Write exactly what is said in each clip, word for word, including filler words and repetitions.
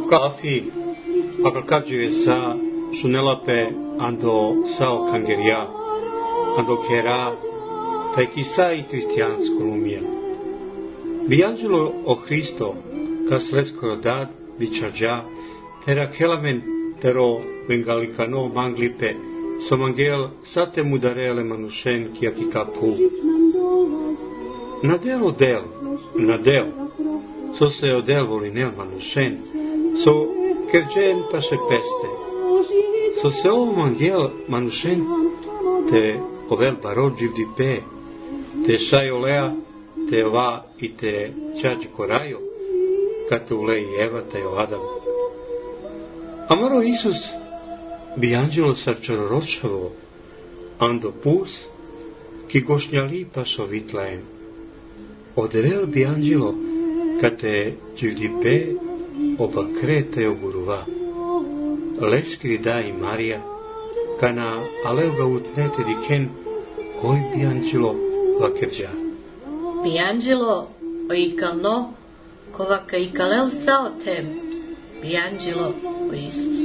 Kafi, apakađuje sa šunelape ando sao kangeria, ando kera, taj kisa i kristijansko lumija. Bianđelo o Hristo, kas leskoro dad, bičađa, tera kelamen, tero bengalikano manglipe, somangel sate mudarele manušen kijaki kapu. Na delo del, na del, so se odel volinel manušen, so kerđen paše peste, so se o mangel manušen, te ovel barod živdi pe, te šajolea, te ova i te čađi korajo, kate ule i Eva, te o Adam. Amaro Isus, bi anđelo sa čororočavo, ando pus, ki gošnjali pašo vitlajem. Odrel bi anđelo, kate živdi pe, oba krete oburuva. Leskri da i Marija, kana aleo ga utnete diken, oj bi anđelo vakerđa. Bianđelo o ikalno, kovaka ikalel sao tem, bianđelo o Isus.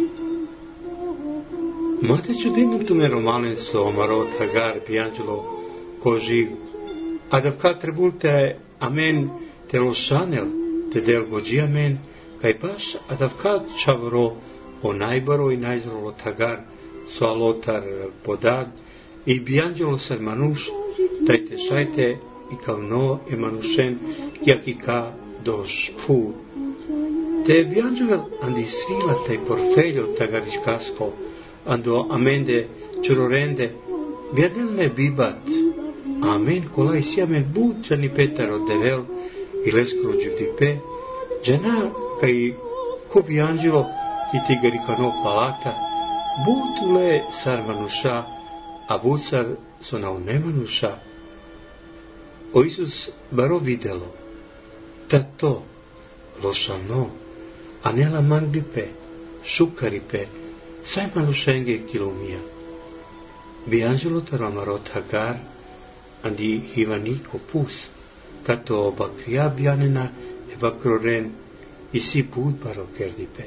Mate čudinim tume romanen so omarot hagar bianđelo ko živ, a da ka trebulte amen te lošanel, te del gođi amen, kaj paš a da ka čavro o najbaro i najzrolo hagar so alotar podad i bianđelo ser manuš, tajte šajte i kao no e manušen jak i ka doš pu. Te bianđevel andi svila taj porfeljo tagariškasko, ando amende čurorende, biadelne bibat, amen kolaj si amen bučani petar od devel i leskro dživdi pe, džana kaj ko bianđelo ti tigarikano palata, butule sar manuša, a bucar so na ne manuša. O Isus baro videlo, ta to, lošano, a nela manglipe, šukaripe, saj manušenge kilumija. Bianđelo taromarot hagar, andi hivaniko pus, kato oba krija bianena eba kroren, i si bud baro kerdipe.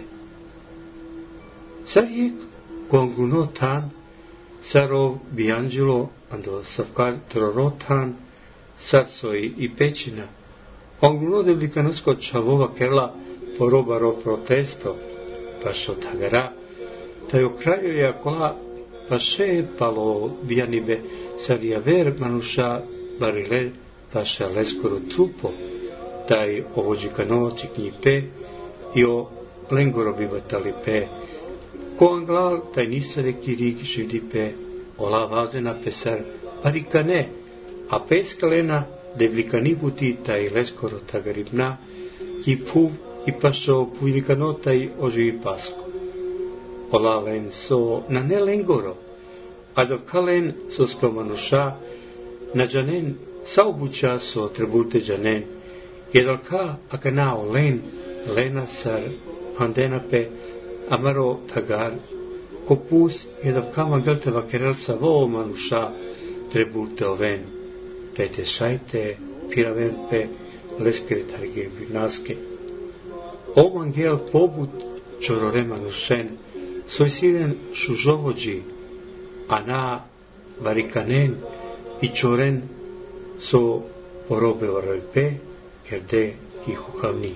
Sarjek gonguno tan, saro bianđelo ando savkar trorotan, sarsoj i pećina, gonguno devlikanosko čavova kerla porobaro protesto, pašo tagara, taj okrajo je akola paše palo bianibe sarijaver manuša barile paše leskoro trupo, taj ovođikano čiknji pe i o lengoro bivatali pe, ko anglal taj nisare kirik živdi pe, ola vazena pesar parikane, a peskalena devlikani buti taj leskoro tagaribna, ki puv i pašo puinikano taj oživi pasko. Ola len so na ne lengoro, a dovka len so sto manuša, na džanen sa obuća so trebute džanen, jedalka akanao len, lena sar handenape, amaro tagar, ko pus jedalka mangalte vakerel sa vo manuša, trebute oven, pete šajte, piravenpe, leskere targe binaske. O mangel pobut čorore manušen, soj siren šužovođi, a na varikanen i čoren so porobe varojpe, kerde kihuhavni.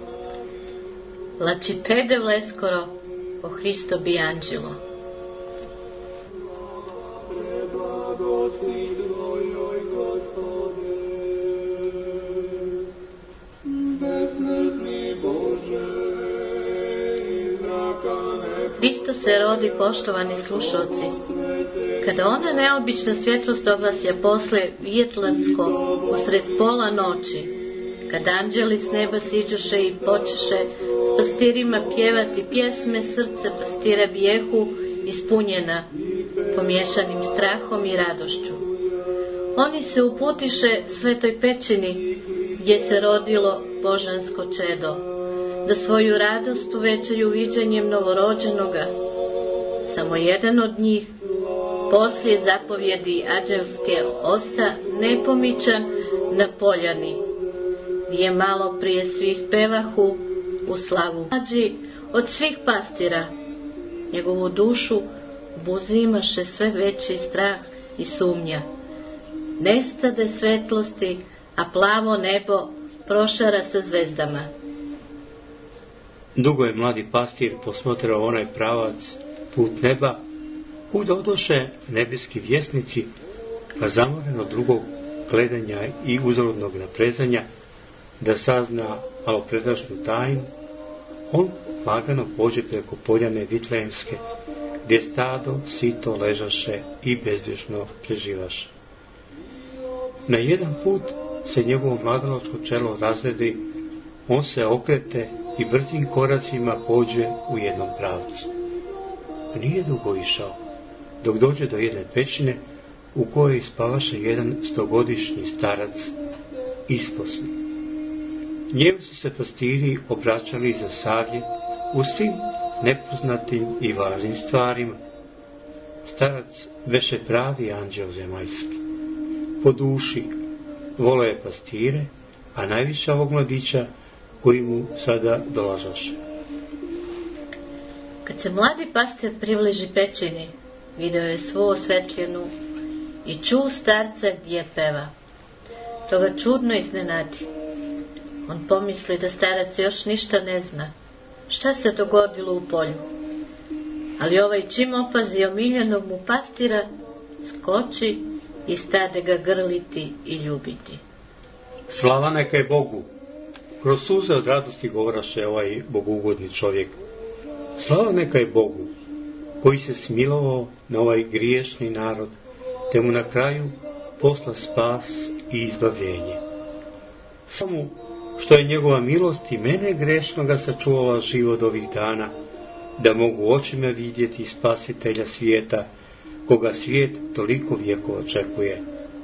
Lačipede vleskoro o Hristo bianđelo. Hristo se rodi, poštovani slušalci, kada ona neobična svjetlost obasja posle vjetlansko usred pola noći, kad anđeli s neba siđoše i počeše s pastirima pjevati pjesme, srce pastira bijehu ispunjena pomješanim strahom i radošću. Oni se uputiše svetoj pećini gdje se rodilo božansko čedo, da svoju radost uvećaju viđanjem novorođenoga. Samo jedan od njih, poslije zapovjedi anđelske, osta nepomičan na poljani, gdje malo prije svih pevahu u slavu. Mlađi od svih pastira, njegovu dušu buzimaše sve veći strah i sumnja. Nestade svetlosti, a plavo nebo prošara sa zvezdama. Dugo je mladi pastir posmotrao onaj pravac, put neba, kud odoše nebeski vjesnici, pa zamoren od drugog gledanja i uzaludnog naprezanja, da sazna malopredašnju tajnu, on lagano pođe preko poljane Vitlejemske, gdje stado sito ležaše i bezbrižno preživaše. Na jedan put se njegovo mladalačko čelo razredi, on se okrete i brzim koracima pođe u jednom pravcu. Nije dugo išao, dok dođe do jedne pećine u kojoj spavaše jedan stogodišnji starac isposli. Njemu su se pastiri obraćali za savjet u svim nepoznatim i važnim stvarima. Starac beše pravi anđeo zemaljski. Po duši voleo je pastire, a najviše ovog mladića koji mu sada dolažaše. Kad se mladi pastir približi pećini, video je svu osvetljenu i čuo starca gdje peva. To ga čudno iznenadi. On pomisli da starac još ništa ne zna, šta se dogodilo u polju. Ali ovaj čim opazi omiljenog mu pastira, skoči i stade ga grliti i ljubiti. Slava neka je Bogu! Kroz suze od radosti govoraše ovaj boguugodni čovjek. Slava neka je Bogu, koji se smilovao na ovaj griješni narod, te mu na kraju posla spas i izbavljenje. Samo što je njegova milost i mene grešnoga sačuvala život ovih dana, da mogu očima vidjeti spasitelja svijeta, koga svijet toliko vijekova očekuje.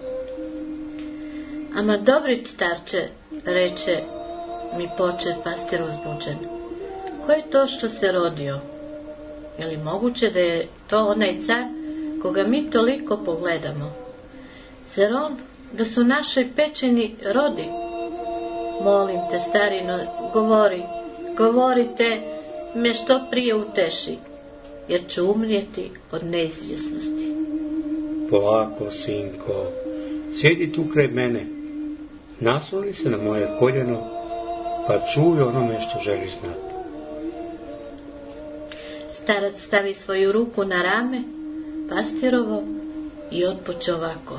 Ama dobri starče, reče mi počet pastir uzbuđen, ko je to što se rodio? Je li moguće da je to onaj car koga mi toliko pogledamo? Zar on da su našoj pećini rodi? Molim te, starino, govori, govorite me što prije uteši, jer ću umrijeti od neizvjesnosti. Polako, sinko, sjedi tu kraj mene, nasloni se na moje koljeno, pa čuj onome što želiš znati. Starac stavi svoju ruku na rame pastirovo i otpoče ovako.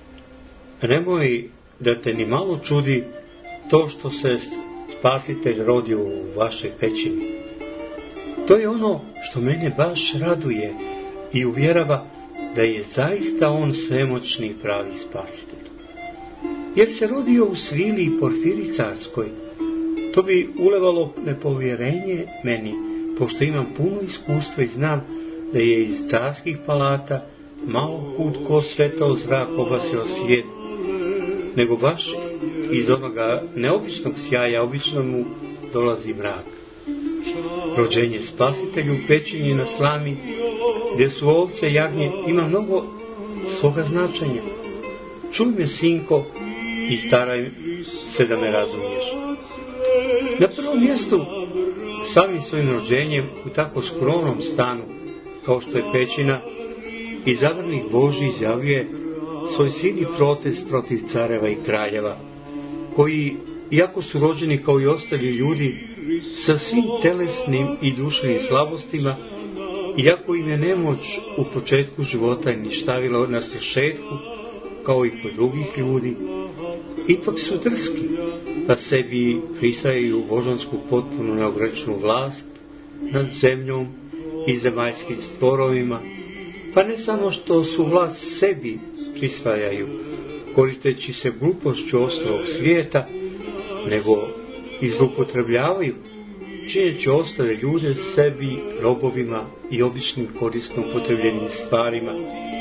Nemoj da te ni malo čudi to što se spasitelj rodio u vašoj pećini. To je ono što mene baš raduje i uvjerava da je zaista on svemoćni pravi spasitelj. Jer se rodio u svili i porfiri carskoj, to bi ulevalo nepovjerenje meni, pošto imam puno iskustva i znam da je iz carskih palata malo kud ko svetao zrak obasio svijet, nego baš iz onoga neobičnog sjaja obično mu dolazi mrak. Rođenje spasitelju u pećini na slami, gdje su ovce i jagnje, ima mnogo svoga značenja. Čuj me, sinko, i staraj se da me razumiješ. Na prvom mjestu, samim svojim rođenjem u tako skromnom stanu, kao što je pećina, izabranik Božji izjavljuje svoj silni protest protiv careva i kraljeva, koji, iako su rođeni kao i ostali ljudi, sa svim telesnim i duševnim slabostima, iako im je nemoć u početku života ništavila na svršetku, kao i kod drugih ljudi, ipak su drski, pa sebi prisvajaju božansku potpuno neograničenu vlast nad zemljom i zemaljskim stvorovima, pa ne samo što su vlast sebi prisvajaju, koristeći se glupošću ostalog svijeta, nego i zloupotrebljavaju, čineći ostale ljude sebi robovima i običnim korisno upotrebljenim stvarima.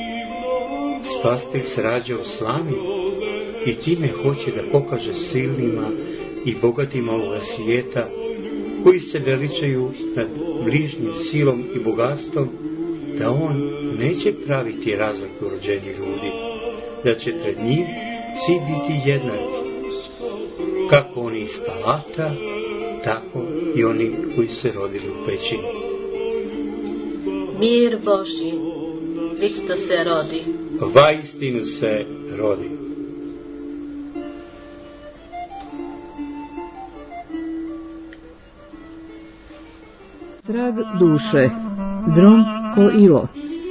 Spasitelj se rađa u slami i time hoće da pokaže silnima i bogatima ovoga svijeta, koji se veličaju nad bližnjim silom i bogatstvom, da on neće praviti razliku u rođenju ljudi, da će pred njim svi biti jednaki, kako oni iz palata, tako i oni koji se rodili u pećini. Mir Božji, Hristo se rodi. Vaistinu se rodi. Trag duše, drom ko ilo.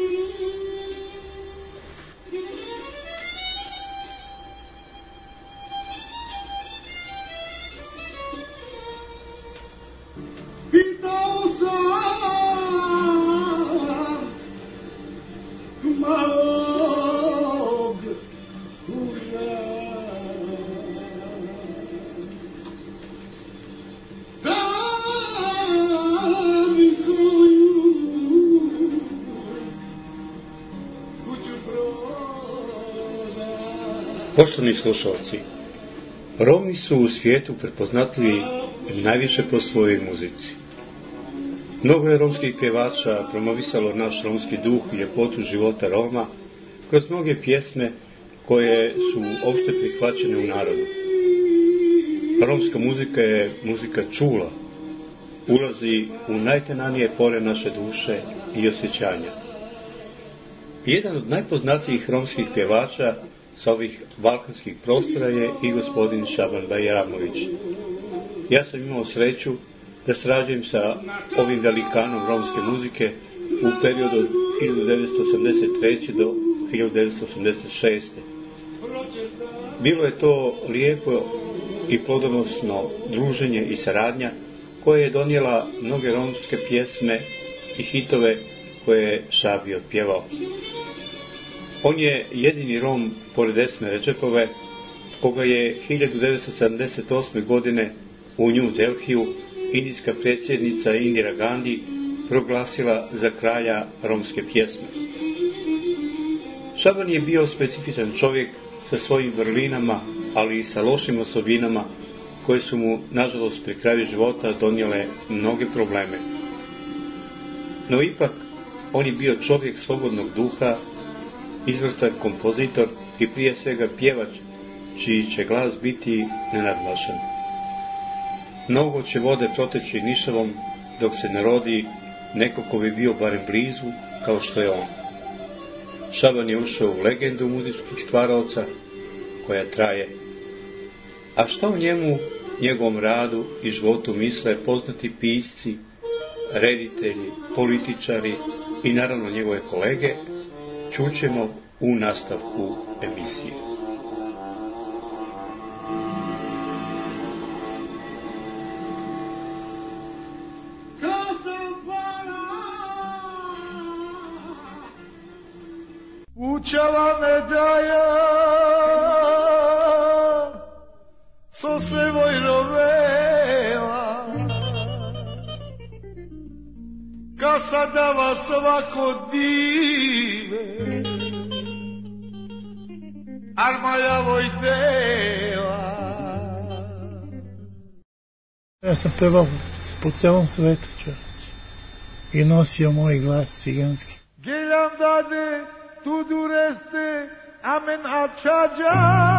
Poštovani slušalci, Romi su u svijetu prepoznatljivi najviše po svojoj muzici. Mnogo je romskih pjevača promovisalo naš romski duh i ljepotu života Roma kroz mnoge pjesme koje su opšte prihvaćene u narodu. Romska muzika je muzika čula, ulazi u najtenanije pore naše duše i osjećanja. Jedan od najpoznatijih romskih pjevača sa ovih balkanskih prostora je i gospodin Šaban Bajramović. Ja sam imao sreću da sarađujem sa ovim velikanom romske muzike u periodu od hiljadu devetsto osamdeset treće do hiljadu devetsto osamdeset šeste. Bilo je to lijepo i plodonosno druženje i saradnja koje je donijela mnoge romske pjesme i hitove koje je Šabi otpjevao. On je jedini Rom, pored Esme Redžepove, koga je hiljadu devetsto sedamdeset osme. godine u New Delhiju indijska predsjednica Indira Gandhi proglasila za kralja romske pjesme. Šaban je bio specifičan čovjek sa svojim vrlinama, ali i sa lošim osobinama koje su mu, nažalost, pri kraju života donijele mnoge probleme. No ipak, on je bio čovjek slobodnog duha, izvrstan kompozitor i prije svega pjevač, čiji će glas biti nenadmašan. Mnogo će vode proteći Nišavom dok se ne rodi neko ko bi bio barem blizu kao što je on. Šaban je ušao u legendu muzičkih stvaraoca koja traje. A šta o njemu, njegovom radu i životu misle poznati pisci, reditelji, političari i naravno njegove kolege, čućemo u nastavku emisije. Učala me daja so se vojrovela ka sada vas svako dive armaja Vojdela. Ja sam pevao po celom svetu, čovječe, i nosio moj glas ciganski. Geljam dade tu dureste amen ačađa.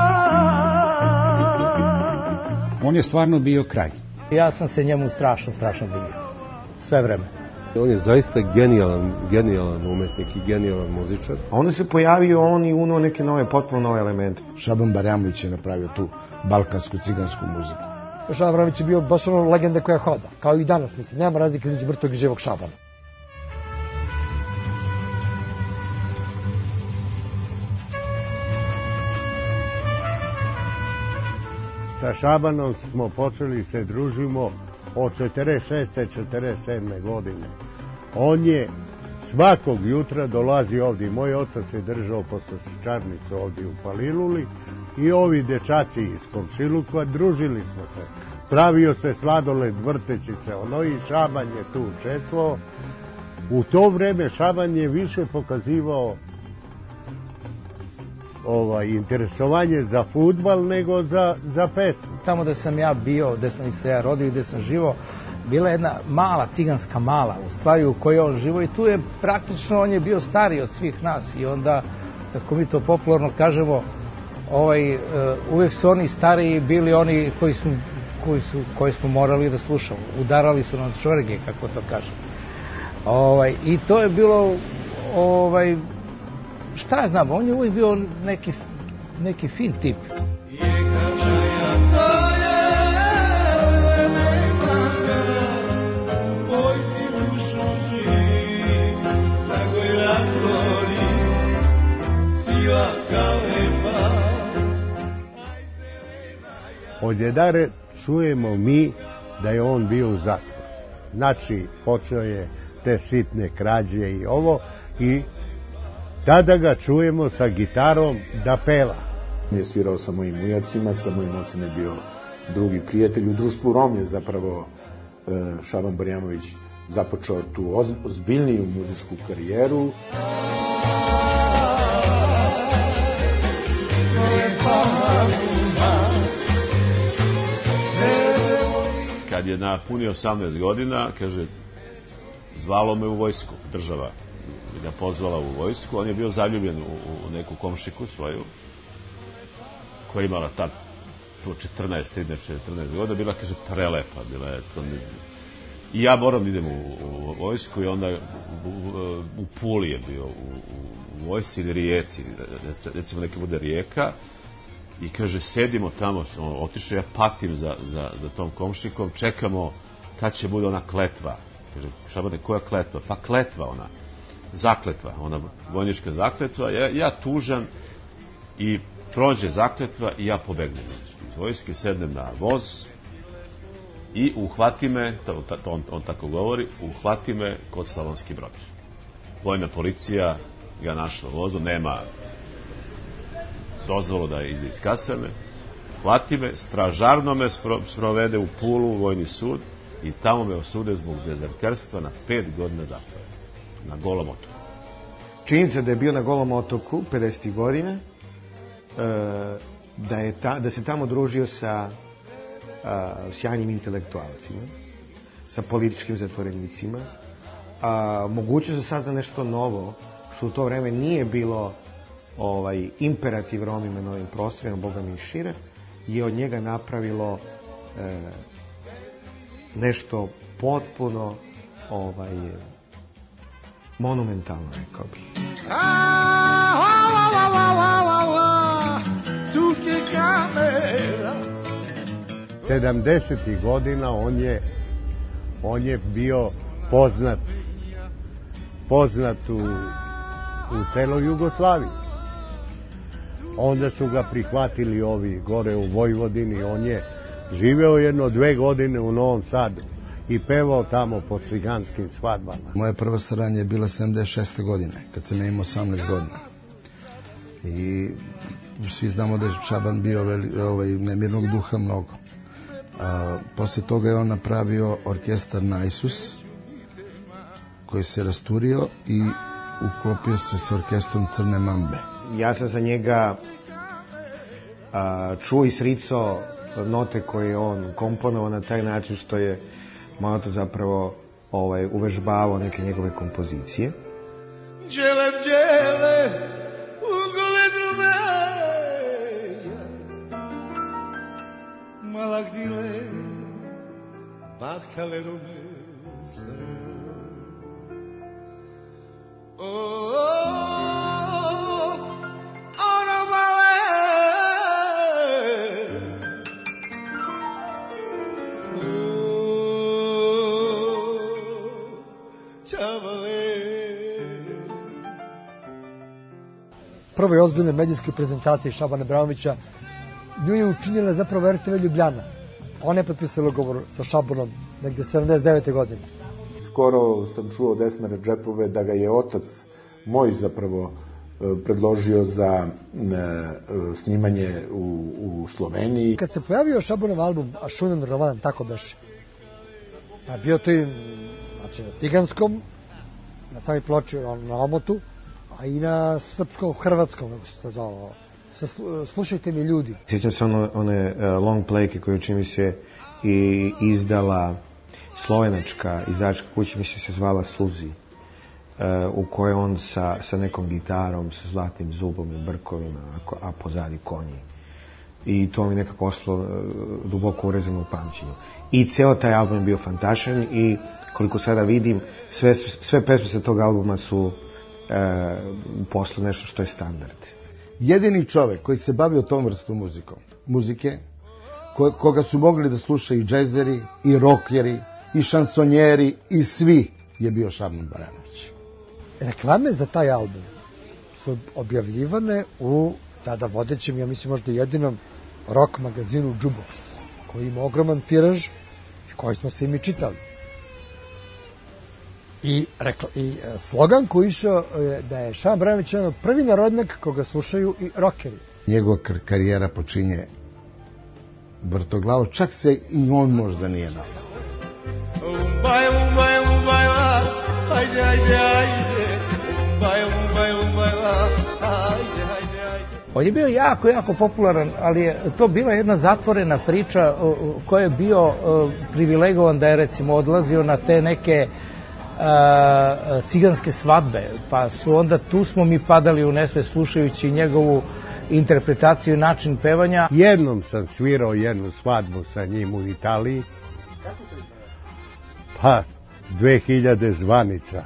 On je stvarno bio kralj. Ja sam se njemu strašno, strašno divio. Sve vreme. On je zaista genijalan, genijalan umetnik i genijalan muzičar. A onda se pojavio on i uno neke nove, potpuno nove elemente. Šaban Bajramović je napravio tu balkansku cigansku muziku. Šaban Bajramović je bio baš ono legenda koja hoda, kao i danas, mislim, nema razlike između mrtvog i živog Šabana. Sa Šabanom smo počeli se družimo od četrdeset šeste četrdeset sedme. godine. On je svakog jutra dolazi ovdje. Moj otac je držao poslastičarnicu ovdje u Paliluli i ovi dečaci iz komšiluka, družili smo se. Pravio se sladoled vrteći se ono i Šaban je tu učestvovao. U to vreme Šaban je više pokazivao ovaj, interesovanje za fudbal nego za, za pesmu. Tamo da sam ja bio, da sam se ja rodio i da sam živo, bila je jedna mala ciganska mala, u stvari u kojoj on živo i tu je praktično, on je bio stariji od svih nas i onda, tako mi to popularno kažemo, ovaj, uvijek su oni stariji bili oni koji su koji su, koje smo morali da slušamo. Udarali su nam čvrge, kako to kažem. Ovaj, I to je bilo, ovaj, šta ja znam, on je uvijek bio neki, neki fin tip. Od Jedare čujemo mi da je on bio u zatvoru. Znači, počeo je te sitne krađe i ovo, i tada ga čujemo sa gitarom da peva. Je svirao sa mojim ujacima, sa mojim ocem je bio drugi prijatelj. U društvu Rom je zapravo Šaban Barjamović započeo tu ozbiljniju muzičku karijeru. Kad je napunio osamnaest godina, kaže, zvalo me u vojsku, država ga pozvala u vojsku. On je bio zaljubljen u, u neku komšiku svoju, koja je imala tad četrnaest, trinaest, četrnaest godina, bila, kaže, prelepa, bila je to... I ja moram da idem u, u vojsku, i onda u, u, u Puli je bio, u, u vojsci ili Rijeci, recimo neka bude Rijeka, i kaže, sedimo tamo, otišao, ja patim za, za, za tom komšikom, čekamo kad će bude ona kletva. Kaže, Šabane, koja kletva? Pa kletva ona, zakletva, ona vojnička zakletva. Ja, ja tužan, i prođe zakletva i ja pobegnem iz vojske, sednem na voz i uhvati me, to, to on, on tako govori, uhvati me kod Slavonski Brod. Vojna policija ga našla u vozu, nema dozvolu da ide iz kasarne, hvati me, stražarno me sprovede u Pulu, u vojni sud, i tamo me osude zbog dezerterstva na pet godina zatvora, na Golom otoku. Činjenica da je bio na Golom otoku pedesetih godina, da, je ta, da se tamo družio sa a, sjajnim intelektualcima, sa političkim zatvorenicima, a, mogućnost da sazna nešto novo, što u to vreme nije bilo ovaj, imperativ Romima na ovim prostorima, Boga mi i šire, je od njega napravilo e, nešto potpuno ovaj, monumentalno, rekao bih. sedamdesetih godina on je, on je bio poznat, poznat u, u celoj Jugoslaviji. Onda su ga prihvatili ovi gore u Vojvodini. On je živeo jedno dve godine u Novom Sadu i pevao tamo po ciganskim svadbama. Moja prva saradnja je bila sedamdeset šeste godine, kad sam imao osamnaest godina. I svi znamo da je Šaban bio veli, ovaj, nemirnog duha mnogo. A, posle toga je on napravio orkestar Naisus, koji se rasturio i uklopio se sa orkestrom Crne Mambe. Ja sam za njega a, čuo i sricao note koje je on komponovao na taj način što je malo to zapravo ovaj, uvežbavao neke njegove kompozicije. Džele, džele, ugole drumeja, malagdile, bahtale rumese. Oh, ono male, Prve ozbiljne medijske prezentacije Šabana Abramovića nju je učinila zapravo er te ve Ljubljana. Ona je potpisala ugovor sa Šabanom negde sedamdeset devete godine. Skoro sam čuo od Esme Redžepove da ga je otac moj zapravo predložio za snimanje u, u Sloveniji. Kad se pojavio Šabanov album Ašunan roman, tako beše, a bio to i znači, na ciganskom, na samoj ploči na omotu, a i na srpskom, hrvatskom, kako se to zvalo. Slušajte mi ljudi. Sjećam se ono, one uh, long playke koje čini mi se i izdala slovenačka izdavačka kuća, mislim se zvala Suzi, uh, u kojoj on sa, sa nekom gitarom, sa zlatnim zubom i brkovima, a, a pozadi konji. i to mi nekako ostalo duboko urezano u pamćenju. I ceo taj album je bio fantastičan i koliko sada vidim, sve, sve pesme sa tog albuma su e, posle nešto što je standard. Jedini čovek koji se bavio tom vrstom muzikom, muzike, ko, koga su mogli da slušaju i džezeri, i rokeri, i šansonjeri, i svi, je bio Šaban Baranović. Reklame za taj album su objavljivane u tada vodećem, ja mislim možda jedinom rock magazinu Jukebox, koji ima ogroman tiraž i koji smo se i mi čitali. I, rekla, i slogan koji išao je da je Šaban Baranović prvi narodnjak koga slušaju i rockeri. Njegova karijera počinje vrtoglavo, čak se i on možda nije nadao. Umbaj, umbaj, umbaj, ajde, ajde, ajde, umbaj, umbaj, umbaj, ajde, ajde, ajde. On je bio jako, jako popularan, ali je to bila jedna zatvorena priča koja je bio privilegovan da je recimo odlazio na te neke a, ciganske svadbe, pa su onda tu smo mi padali u nesvest slušajući njegovu interpretaciju i način pevanja. Jednom sam svirao jednu svadbu sa njim u Italiji. Pa, dve hiljade zvanica.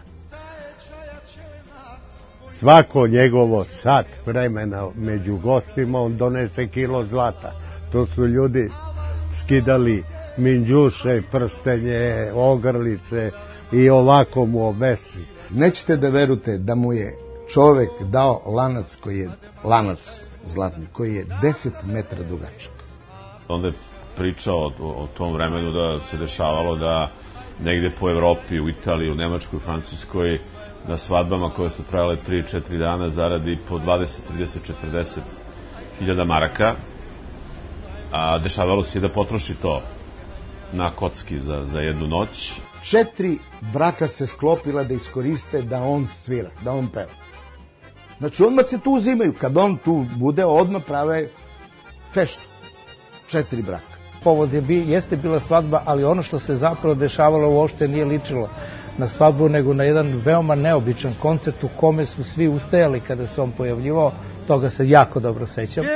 Svako njegovo sat vremena među gostima on donese kilo zlata. To su ljudi skidali minđuše, prstenje, ogrlice i ovako mu obesi. Nećete da verujete da mu je čovek dao lanac koji je, lanac zlatni, koji je deset metara dugačak. Onda je pričao o, o tom vremenu da se dešavalo da negde po Evropi, u Italiji, u Nemačkoj, u Francuskoj, na svadbama koje su trajale tri četiri dana zaradi po dvadeset, trideset, četrdeset hiljada maraka, a dešavalo se i da potroši to na kocki za, za jednu noć. Četiri braka se sklopila da iskoriste da on svira, da on peva. Znači, odmah se tu uzimaju. Kad on tu bude, odmah prave feštu. Četiri braka. Povod je bi, jeste bila svadba, ali ono što se zapravo dešavalo uopšte nije ličilo na svadbu, nego na jedan veoma neobičan koncert u kome su svi ustajali kada se on pojavljivao. Toga se jako dobro sećam.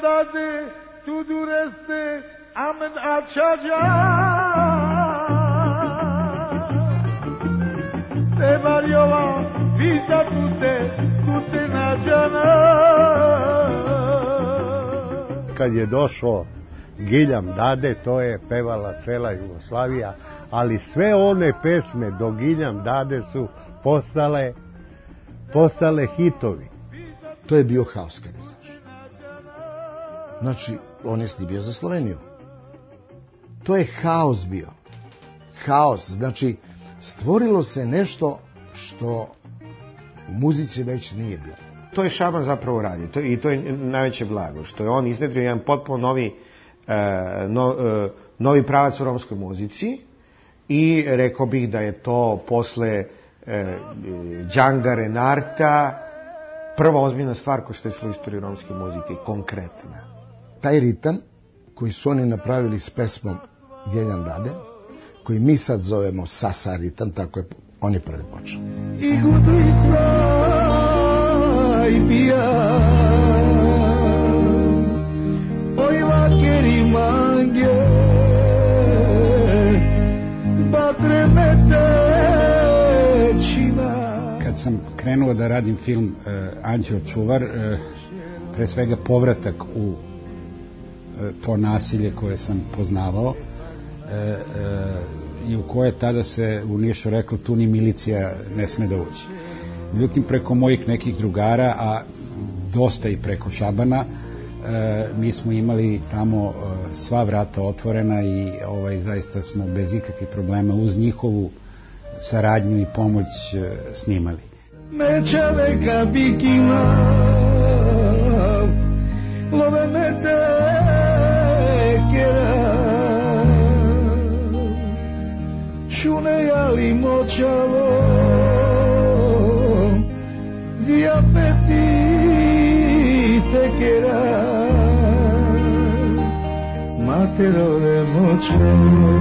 Kad je došao Giljam Dade, to je pevala cela Jugoslavija, ali sve one pesme do Giljam Dade su postale, postale hitovi. To je bio haos, kada znaš. Znači, on je snibio za Sloveniju. To je haos bio. Haos, znači, stvorilo se nešto što u muzici već nije bilo. To je Šaban zapravo radi, to, i to je najveće blago, što je on iznedrio jedan potpuno novi, e, no, e, novi pravac u romskoj muzici i rekao bih da je to posle e, Džanga Renarta prva ozbiljna stvar koja se desila u istoriji romske muzike, konkretna. Taj ritam koji su oni napravili s pesmom Geljan Dade, koji mi sad zovemo Sasa ritam, tako je on je prvi počeo. Ay pia Oy vakeri mange Batremete čina. Kad sam krenuo da radim film uh, Anđeo čuvar, uh, pre svega povratak u uh, to nasilje koje sam poznavao, uh, uh, i u koje tada se u Nišu reklo tu ni milicija ne sme da uđe. Međutim, preko mojih nekih drugara, a dosta i preko Šabana, e, mi smo imali tamo e, sva vrata otvorena i ovaj, zaista smo bez ikakvih problema uz njihovu saradnju i pomoć e, snimali. Mečave kapikina Love mete kera Šune jali moćavo Zia peti te kera Materole moćavo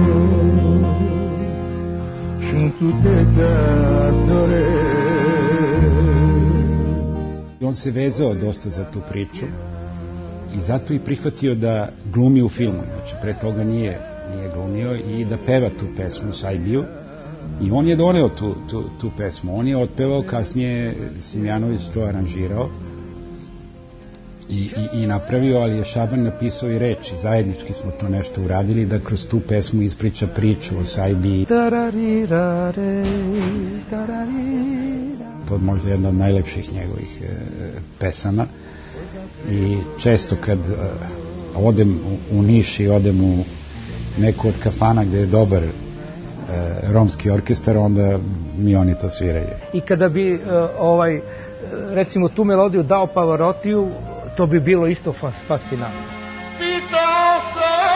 Šuntu te tatore. On se vezao dosta za tu priču i zato i prihvatio da glumi u filmu, znači pre toga nije, nije glumio i da peva tu pesmu Sajbiju i on je doneo tu, tu, tu pesmu, on je otpevao, kasnije Simjanović to aranžirao i, i, i napravio, ali je Šaban napisao i reči, zajednički smo to nešto uradili da kroz tu pesmu ispriča priču o Sajbiji. To je možda jedna od najlepših njegovih e, pesama i često kad e, odem u, u Niš i odem u neku od kafana gde je dobar e, romski orkestar, onda mi oni to sviraju. I kada bi e, ovaj, recimo tu melodiju dao Pavarotiju, to bi bilo isto fascinantno. Pitao sam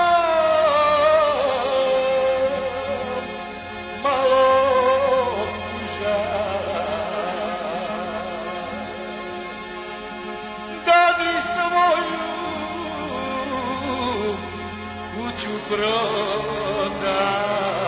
malo kuća da bi svoju kuću prodao.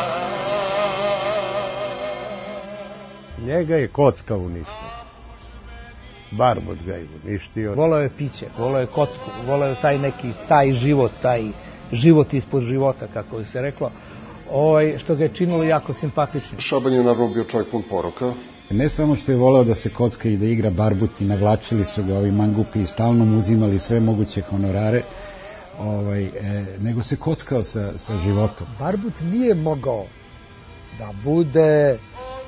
Njega je kocka uništila. Barbot ga je uništio. Voleo je piće, voleo je kocku, voleo je taj neki, taj život, taj život ispod života, kako bi se reklo, ovaj, što ga je činilo jako simpatično. Šaban je naravno bio čovjek pun poroka. Ne samo što je voleo da se kocka i da igra barbut i navlačili su ga ovi mangupi i stalno mu uzimali sve moguće honorare, ovaj, e, nego se kockao sa, sa životom. Barbut nije mogao da bude e,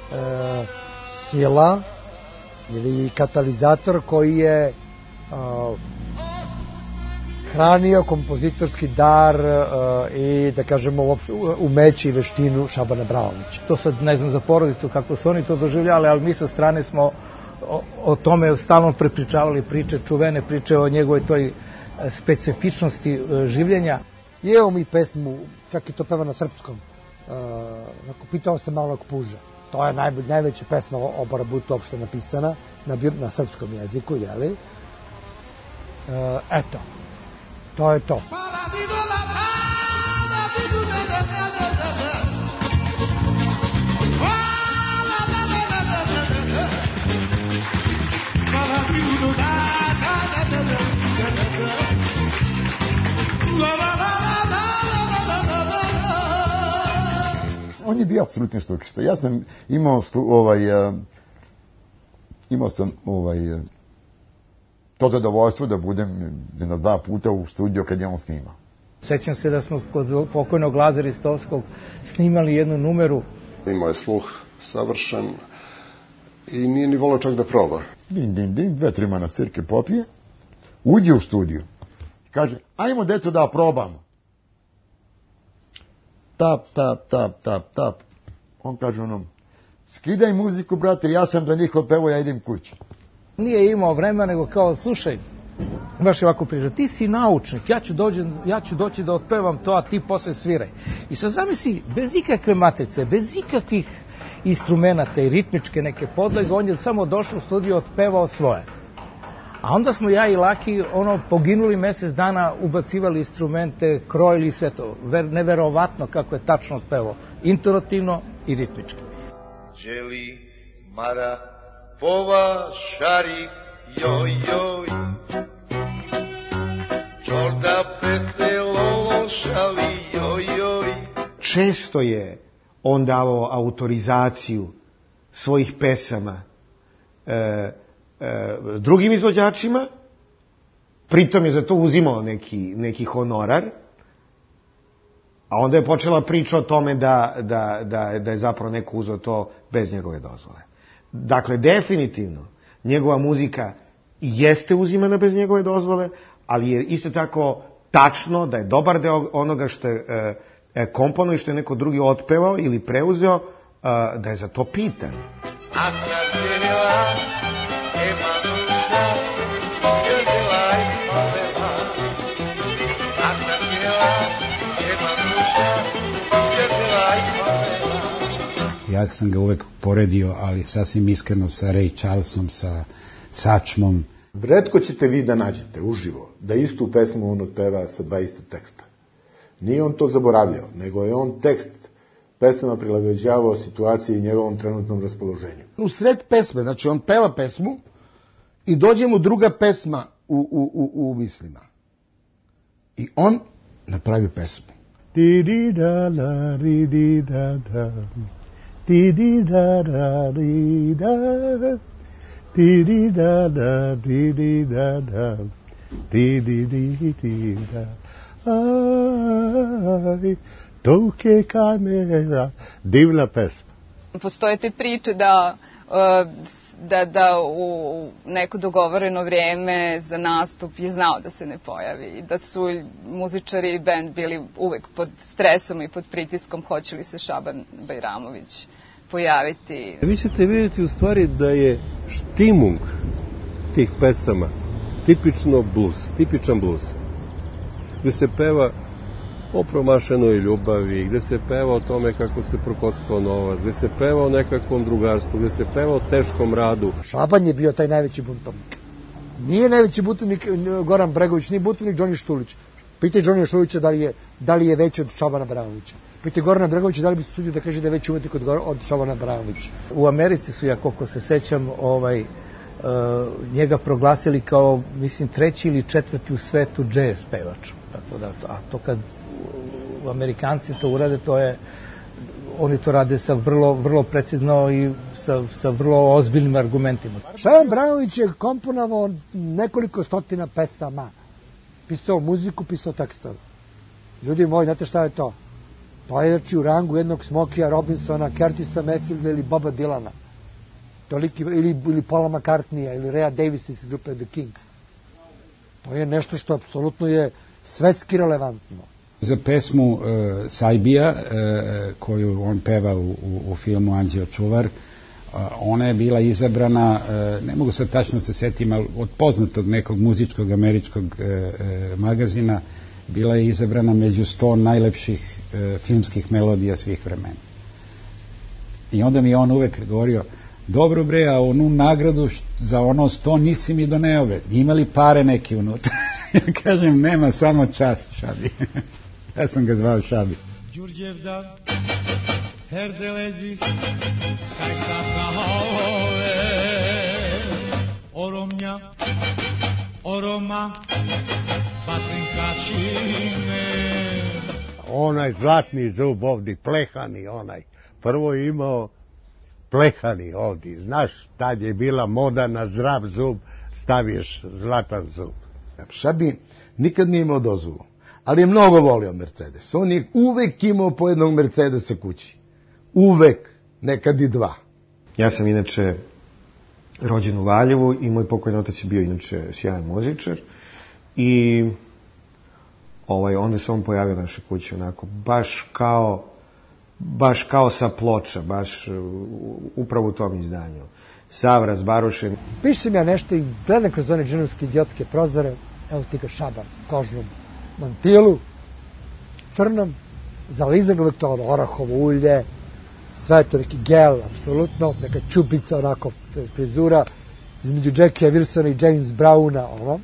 sila ili katalizator koji je uh, hranio kompozitorski dar uh, i da kažemo uopšte umeće i veštinu Šabana Braovića. To sad ne znam za porodicu kako su oni to doživljali, ali mi sa strane smo o, o tome stalno prepričavali priče, čuvene priče o njegovoj toj specifičnosti uh, življenja. I evo mi pesmu, čak i to peva na srpskom, uh, pitao se malog puža. To je naj, najveća pesma o, o Barbutu uopšte napisana na, na srpskom jeziku, jeli? E, eto, to je to. On je bio apsolutni stukista. Ja sam imao stu, ovaj, uh, imao sam ovaj, uh, to zadovoljstvo da budem na dva puta u studiju kad je on snimao. Sećam se da smo kod pokojnog Lazara Ristovskog snimali jednu numeru. Imao je sluh savršen i nije ni volio čak da proba. Din, din, din, dve, tri manastirke popije, uđe u studiju i kaže, ajmo deco da probamo. Tap, tap, tap, tap, tap. On kaže onom, skidaj muziku, brate, ja sam za njih otpevao, ja idem kući. Nije imao vremena, nego kao, slušaj, baš je ovako priča, ti si naučnik, ja ću, dođi, ja ću doći da otpevam to, a ti posle sviraj. I sad zamisli, bez ikakve matrice, bez ikakvih instrumenta i ritmičke neke podlege, on je samo došao u studiju, otpevao svoje. A onda smo ja i Laki ono poginuli mesec dana, ubacivali instrumente, krojili sve to. Ver, neverovatno kako je tačno otpevao. Intonativno i ritmički. Đeli, mara, pova, šari, joj, joj. Čorda, peselo, šali, joj, joj. Često je on davao autorizaciju svojih pesama e, drugim izvođačima, pritom je za to uzimao neki, neki honorar, a onda je počela priča o tome da, da, da, da je zapravo neko uzeo to bez njegove dozvole. Dakle, definitivno, njegova muzika jeste uzimana bez njegove dozvole, ali je isto tako tačno da je dobar deo onoga što je e, komponovao i što je neko drugi otpevao ili preuzeo, e, da je za to pitan. Ja sam ga uvek poredio, ali sasvim iskreno sa Ray Charlesom, sa Sačmom. Retko ćete vi da nađete uživo da istu pesmu on otpeva sa dva ista teksta. Nije on to zaboravljao, nego je on tekst pesama prilagođavao situaciji i njegovom trenutnom raspoloženju. U sred pesme, znači on peva pesmu i dođe mu druga pesma u, u, u, u mislima. I on napravio pesmu. Ti di da la ri di da da, ti di da da ri da, ti di da da di di da da, ti di di di da. Aj, toke kamera, divna pesma. Postoje te priče da, da, da u neko dogovoreno vrijeme za nastup je znao da se ne pojavi i da su muzičari i band bili uvek pod stresom i pod pritiskom hoće li se Šaban Bajramović pojaviti. Vi ćete vidjeti u stvari da je štimung tih pesama tipično blues, tipičan blues, gde se peva o promašenoj ljubavi, gde se peva o tome kako se prokockao novac, gde se peva o nekakvom drugarstvu, gde se peva o teškom radu. Šaban je bio taj najveći buntovnik. Nije najveći buntovnik Goran Bregović, nije buntovnik Đoni Štulić. Pitaj Đoni Štulića da li je, da li je veći od Šabana Bajramovića. Pitaj Gorana Bregovića da li bi se sudio da kaže da je veći umetnik od, od Šabana Bajramovića. U Americi su, ja koliko se sećam, ovaj, uh, njega proglasili kao, mislim, treći ili četvrti u svetu džez pevač. Tako da, a to kad Amerikanci to urade, to je, oni to rade sa vrlo, vrlo precizno i sa, sa vrlo ozbiljnim argumentima. Šaban Bajramović je komponovao nekoliko stotina pesama. Pisao muziku, pisao tekstove. Ljudi moji, znate šta je to? To je znači u rangu jednog Smokija Robinsona, Curtisa Mayfielda ili Boba Dylana. Toliki, ili, ili Paula McCartneya ili Rhea Davisa iz grupe The Kings. To je nešto što apsolutno je svetski relevantno. Za pesmu uh, Sajbija, uh, koju on peva u, u, u filmu Anđeo Čuvar, uh, ona je bila izabrana, uh, ne mogu sad tačno se setim, ali od poznatog nekog muzičkog američkog uh, uh, magazina, bila je izabrana među sto najlepših uh, filmskih melodija svih vremena. I onda mi je on uvek govorio, dobro bre, a onu nagradu za ono sto nisi mi doneo, imali pare neki unutra. Ja kažem, nema, samo čast, Šabi. Ja sam ga zvao Šabi. Đurđevda, herdelezi, kaj sakahove, oromnja, oroma, patrinkačine. Onaj zlatni zub ovdje, plehani onaj. Prvo je imao plehani ovdje. Znaš, tad je bila moda na zdrav zub, staviš zlatan zub. Šabi nikad nije imao dozvolu, ali je mnogo volio Mercedes. On je uvek imao po jednog Mercedesa kući. Uvek, nekad i dva. Ja sam inače rođen u Valjevu i moj pokojni otac je bio inače sjajan muzičar. I ovaj, onda se on pojavio na našoj kući onako, baš kao, baš kao sa ploča, baš upravo u tom izdanju. Sav razbarušen. Pišem ja nešto i gledam kroz one džinovske idiotske prozore, evo ti ga Šaban, kožnom mantilu, crnom, zalizan uvek to ono, orahovo ulje, sve to neki gel, apsolutno, neka čupica, onako, frizura, između Jackie Wilsona i James Browna, ono.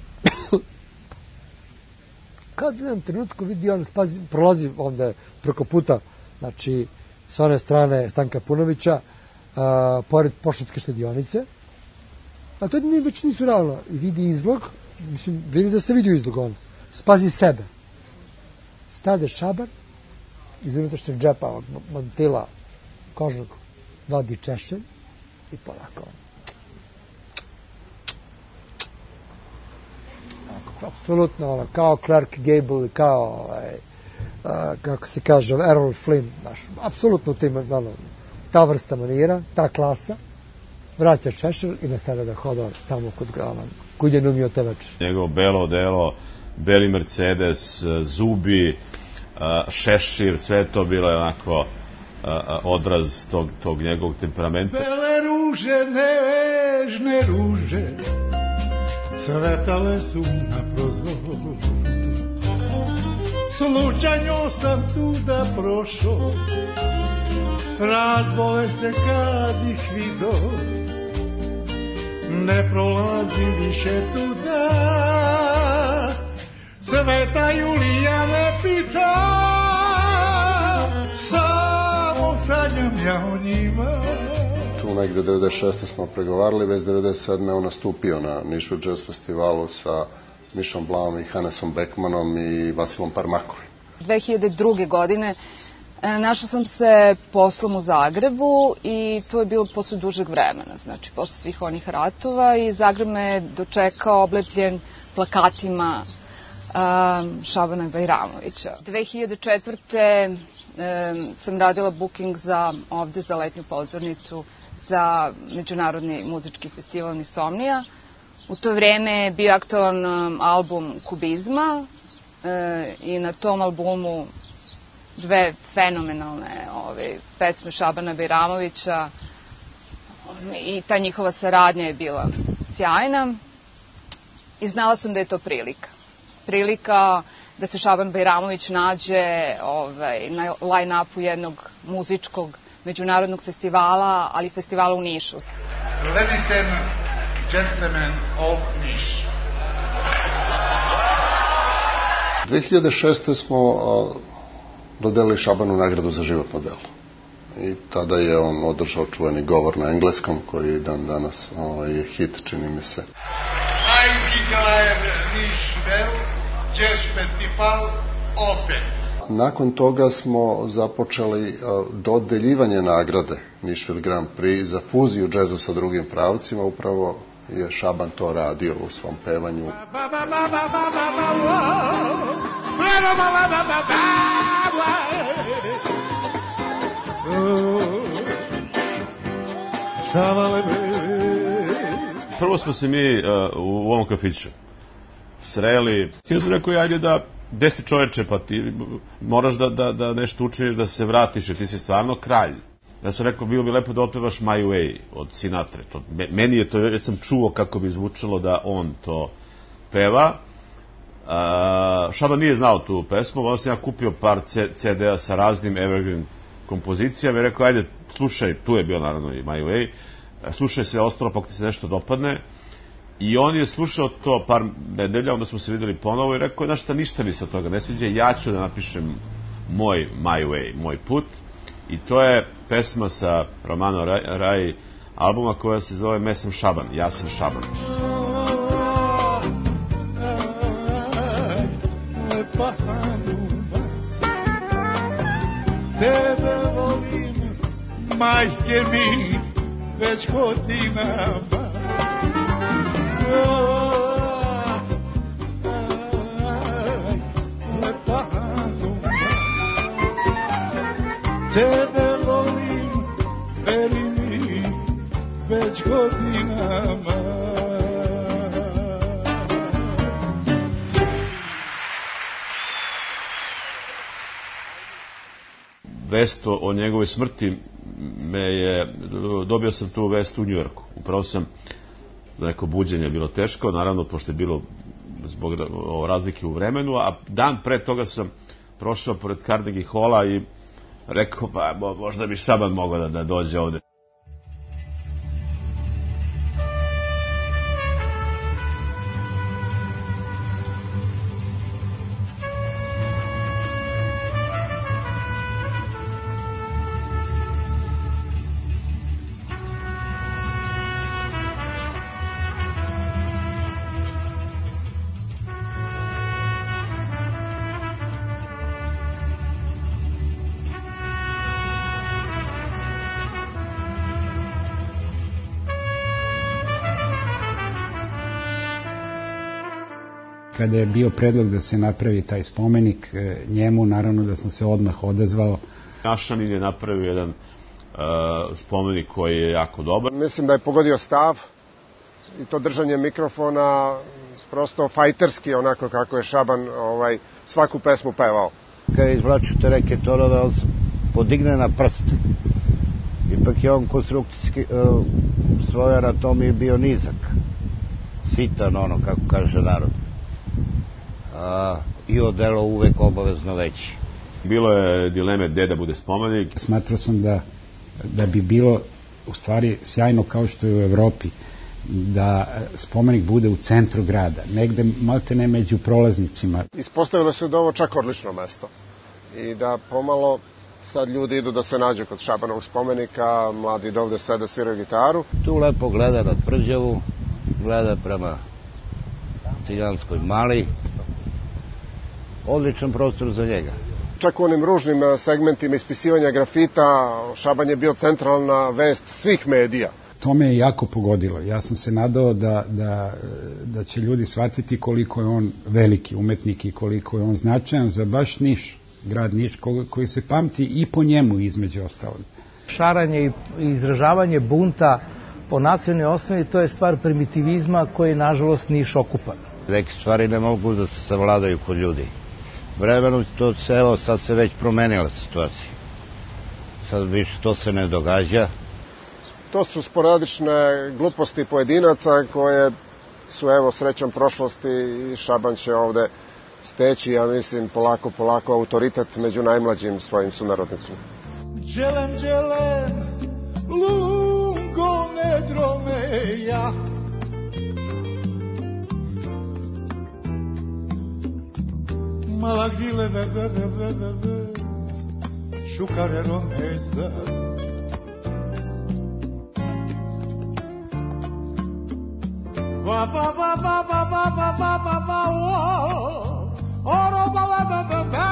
Kao da u jednom trenutku vidi on, spazi, prolazi onda preko puta, znači, s one strane Stanka Punovića, Uh, pored poštanske štedionice, a to ni, već nisu realno, i vidi izlog, mislim, vidi da se vidi izlog on, spazi sebe. Stade Šaban, iz unutrašnjeg džepa od mantila kožnog vadi češelj i polako on. Apsolutno ono, kao Clark Gable, kao ovaj, uh, kako se kaže, Errol Flynn, znaš, apsolutno tim, ono, ta vrsta manira, ta klasa, vraća češelj i nastavlja da hoda tamo kod ono, kud je numio te večer. Njegovo belo delo, beli Mercedes, zubi, šešir, sve to bilo je onako odraz tog, tog njegovog temperamenta. Bele ruže, nežne ruže, cvetale su na prozoru. Slučajno sam tuda prošao, razbole se kad ih vido, ne prolazim više tuda, Sveta Julija ne pita, samo sanjam ja o njima. Tu negde devedeset šeste smo pregovarali, već devedeset sedme on nastupio na Nišu jazz festivalu sa Mišom Blaom i Hannesom Beckmanom i Vasilom Parmakovim. dve hiljade druge. godine našla sam se poslom u Zagrebu i to je bilo posle dužeg vremena, znači posle svih onih ratova, i Zagreb me dočekao oblepljen plakatima um, Šabana Bajramovića. dve hiljade četvrte. Um, sam radila booking za ovde za letnju pozornicu za Međunarodni muzički festival Nisomnija. U to vreme je bio aktualan um, album Kubizma e, i na tom albumu dve fenomenalne ove, pesme Šabana Bajramovića i ta njihova saradnja je bila sjajna i znala sam da je to prilika. Prilika da se Šaban Bajramović nađe ovaj, na line-upu jednog muzičkog međunarodnog festivala, ali festivala u Nišu. Ladies and gentlemen of Niš. dve hiljade šeste. smo a, dodelili Šabanu nagradu za životno delo. I tada je on održao čuveni govor na engleskom, koji dan danas ovaj, je hit, čini mi se. Najgigajer Niš del, Jazz Festival Open. Nakon toga smo započeli a, dodeljivanje nagrade Nišvil Grand Prix za fuziju džeza sa drugim pravcima. Upravo je Šaban to radio u svom pevanju. Prvo smo se mi uh, u ovom kafiću sreli. Sino sam rekao, ajde da, gde si čoveče, pa ti moraš da, da, da nešto učiniš, da se vratiš, jer ti si stvarno kralj. Ja sam rekao, bilo bi lepo da otpevaš My Way od Sinatre. To, meni je to, već sam čuo kako bi zvučalo da on to peva. Uh, Šaban nije znao tu pesmu, onda sam ja kupio par ce de a sa raznim evergreen kompozicijama i rekao, ajde, slušaj, tu je bio naravno i My Way, slušaj sve ostalo, pa ti se nešto dopadne. I on je slušao to par nedelja, onda smo se videli ponovo i rekao, znaš šta, ništa mi se od toga ne sviđa, ja ću da napišem moj My Way, moj put. I to je pesma sa Romano Rai albuma koja se zove Me sam Šaban, ja sam Šaban. Tebe volim, majke mi, već godinama. Lepa Hanuma, tebe volim, veri mi, već godinama. Vest o njegovoj smrti me je, dobio sam tu vest u Njujorku. Upravo sam, neko buđenje bilo teško, naravno, pošto je bilo zbog razlike u vremenu, a dan pre toga sam prošao pored Carnegie Halla i rekao, pa možda bi Šaban mogao da, da dođe ovde. Kada je bio predlog da se napravi taj spomenik njemu, naravno da sam se odmah odazvao. Našanin je napravio jedan uh, spomenik koji je jako dobar. Mislim da je pogodio stav i to držanje mikrofona prosto fajterski, onako kako je Šaban ovaj, svaku pesmu pevao. Kada izvlaču te reke torove, on podigne na prst. Ipak je on konstrukcijski, uh, svoj anatomiji bio nizak. Sitan, ono, kako kaže narod. A, i odelo uvek obavezno veći. Bilo je dileme gde da bude spomenik. Smatrao sam da, da bi bilo u stvari sjajno kao što je u Evropi, da spomenik bude u centru grada, negde malte ne među prolaznicima. Ispostavilo se da ovo čak odlično mesto i da pomalo sad ljudi idu da se nađu kod Šabanovog spomenika, mladi da ovde sede, sviraju gitaru. Tu lepo gleda na tvrđavu, gleda prema Ciganskoj mali, odličan prostor za njega. Čak u onim ružnim segmentima ispisivanja grafita, Šaban je bio centralna vest svih medija. To me je jako pogodilo. Ja sam se nadao da, da, da će ljudi shvatiti koliko je on veliki umetnik i koliko je on značajan za baš Niš, grad Niš, koji se pamti i po njemu između ostalog. Šaranje i izražavanje bunta po nacionalnoj osnovi, to je stvar primitivizma koji je, nažalost, Niš okupan. Neke stvari ne mogu da se savladaju kod ljudi. Vremenom to se, evo, sad se već promenila situacija. Sad više to se ne događa. To su sporadične gluposti pojedinaca koje su, evo, srećom prošlosti i Šaban će ovde steći, ja mislim, polako, polako autoritet među najmlađim svojim sunarodnicima. Dželem, dželem, lungo nedrome ja. Malagdile ve ve ve ve ve ve Šukare romeza. Va va va va va va va va va va Oro va va va va.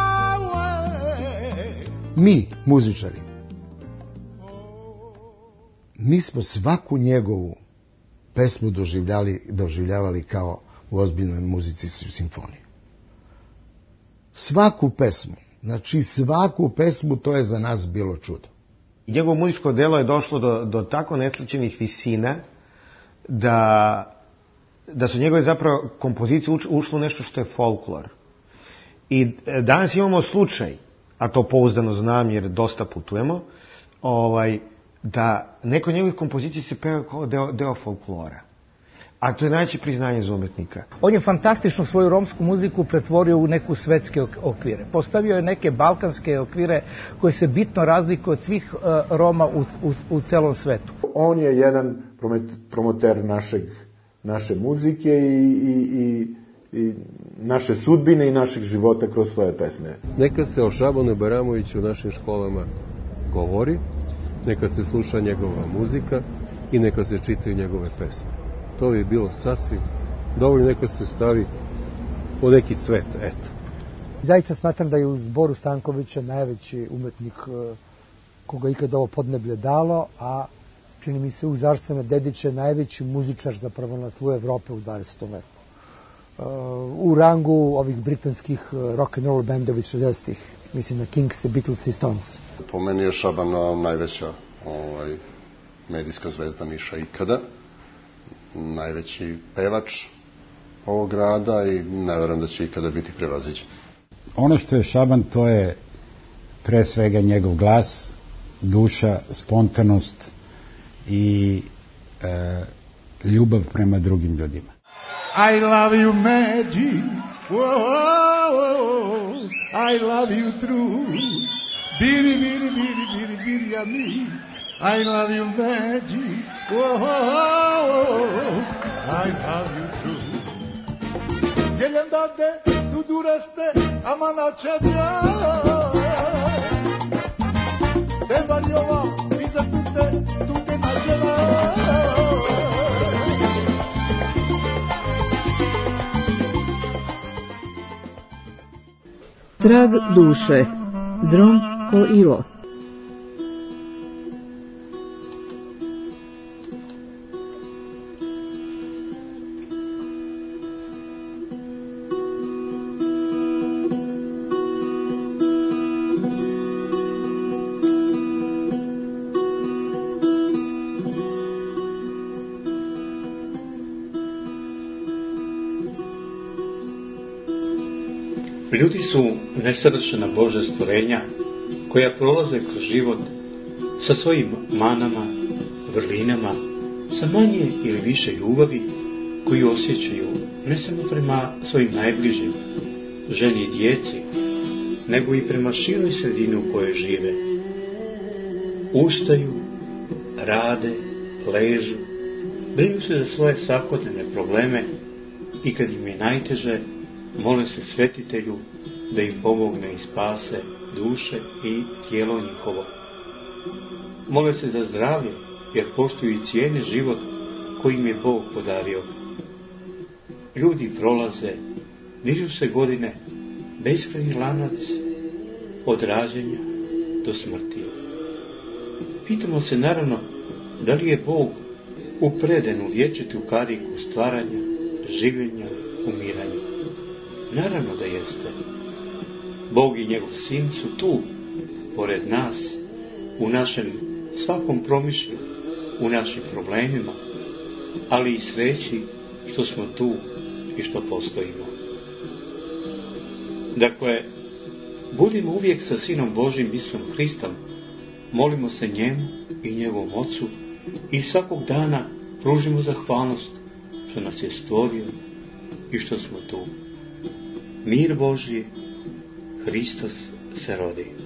Mi, muzičari, mi smo svaku njegovu pesmu doživljavali, doživljavali kao u ozbiljnoj muzici simfonije. Svaku pesmu, znači svaku pesmu, to je za nas bilo čudo. Njegovo muzičko delo je došlo do, do tako neslučenih visina da, da su njegove zapravo kompozicije ušlo nešto što je folklor. I danas imamo slučaj, a to pouzdano znam jer dosta putujemo, ovaj, da neko njegovih kompozicija se peva kao deo, deo folklora. A to je najveće priznanje za umetnika. On je fantastično svoju romsku muziku pretvorio u neku svetske okvire. Postavio je neke balkanske okvire koje se bitno razlikuju od svih uh, Roma u, u, u celom svetu. On je jedan promoter našeg, naše muzike i, i, i, i naše sudbine i našeg života kroz svoje pesme. Neka se o Šabanu Bajramoviću u našim školama govori, neka se sluša njegova muzika i neka se čitaju njegove pesme. To bi bilo sasvim dovoljno, neko se stavi u neki cvet, eto. Zaista smatram da je u Zboru Stankovića najveći umetnik koga ikad ovo podneblje dalo, a čini mi se uz Arsena Dedića najveći muzičar zapravo na tlu Evrope u dvadesetom veku. U rangu ovih britanskih rock and roll bendova šezdesetih, mislim na Kings, Beatles i Stones. Po meni je Šaban najveća ovaj, medijska zvezda Niša ikada. Najveći pevač ovog grada i ne verujem da će ikada biti prevaziđen. Ono što je Šaban, to je pre svega njegov glas, duša, spontanost i e, ljubav prema drugim ljudima. I love you magic, whoa, I love you true, biri, biri, biri, biri, biri, a mi. I love you magic, whoa, I love you true. Gelen dade, tu dureste, amana čebja. Te varjova, biza tute, tute nađela. Trag duše, drom ko ilo. Ljudi su nesavršena Božja stvorenja koja prolaze kroz život sa svojim manama, vrlinama, sa manje ili više ljubavi koju osjećaju ne samo prema svojim najbližim, ženi i djeci, nego i prema široj sredini u kojoj žive. Ustaju, rade, ležu, brinu se za svoje svakodnevne probleme i kad im je najteže, mole se svetitelju da im pomogne i spase duše i tijelo njihovo. Mole se za zdravlje, jer poštuju i cijene život koji im je Bog podario. ljudi prolaze, dižu se godine, beskrajni lanac od rađenja do smrti. Pitamo se naravno da li je Bog upreden u vječitu kariku stvaranja, življenja, umiranja. Naravno da jeste. Bog i njegov sin su tu, pored nas, u našem svakom promišlju, u našim problemima, ali i sreći što smo tu i što postojimo. Dakle, budimo uvijek sa Sinom Božim Isusom Hristom, molimo se njemu i njegovom Ocu i svakog dana pružimo zahvalnost što nas je stvorio i što smo tu. Mir Božji, Hristos se rodi.